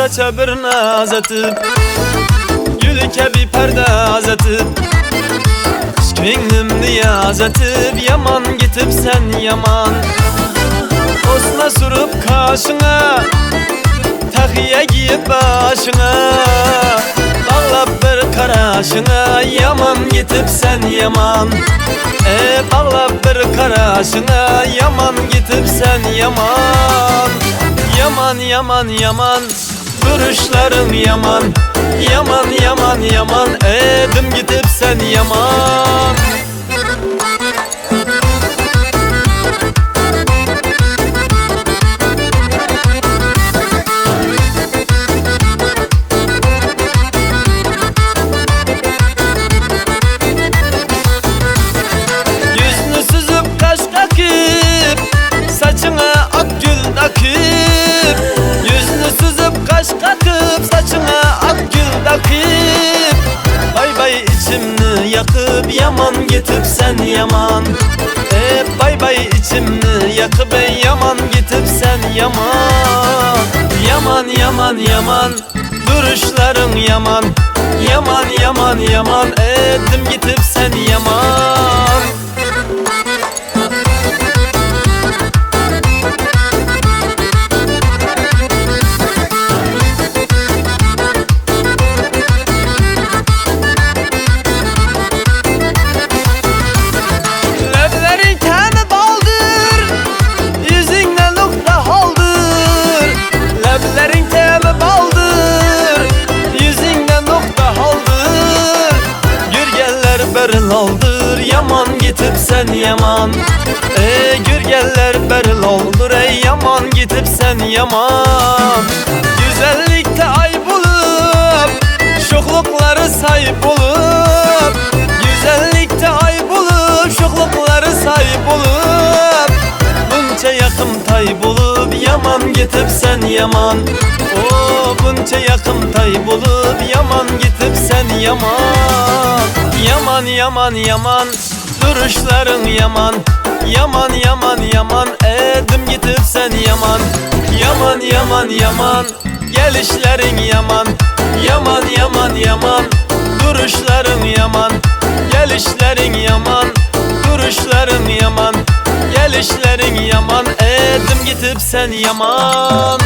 saça bir naz atıp, gülke bir perde azatıp, ko'nglimni yazatib, yaman gitib sen yaman. Osna surib qoshing'a, taxiya kiyib boshing'a, bağlab bir qarashing'a, yaman gitib sen yaman. Bağlab bir qarashing'a, yaman gitib sen yaman. Yaman yaman yaman, duruşların yaman. Yaman yaman yaman, edim gitib sen yaman. Yüzünü süzüp kaş kakıp, saçına ak gül takıp. Yüzünü süzüp kaş kakıp, saçına ak gül takıp. Bay bay içimni yakıp, yaman gitip sen yaman. Bay bay içimni yakıp, yaman gitip sen yaman. Yaman yaman yaman, duruşların yaman. Yaman yaman yaman, edim gitip sen yaman. Oldur yaman gitip sen yaman. Gürgeller beril oldur ey yaman gitip sen yaman. Güzellikte ay bulup, şoklukları sahip olup. Güzellikte ay bulup, şoklukları sahip olup. Bunca yakın tay bulup, yaman gitip sen yaman. Bunca yakın tay bulup, yaman gitip sen yaman. Yaman yaman yaman, duruşların yaman. Yaman yaman yaman, edim gitip sen yaman. Yaman yaman yaman, gelişlerin yaman. Yaman yaman yaman, duruşların yaman. Gelişlerin yaman, duruşların yaman. Gelişlerin yaman, edim gitip sen yaman.